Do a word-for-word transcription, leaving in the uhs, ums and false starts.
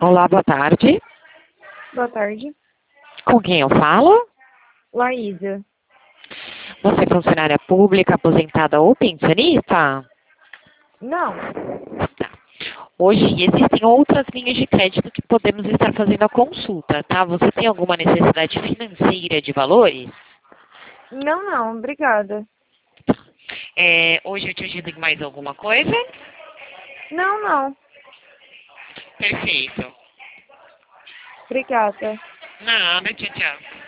Olá, boa tarde. Boa tarde. Com quem eu falo? Laísa. Você é funcionária pública, aposentada ou pensionista? Não. Tá. Hoje existem outras linhas de crédito que podemos estar fazendo a consulta, tá? Você tem alguma necessidade financeira de valores? Não, não. Obrigada. É, hoje eu te ajudo em mais alguma coisa? Não, não. Perfeito. Obrigada. Nada, tchau, tchau.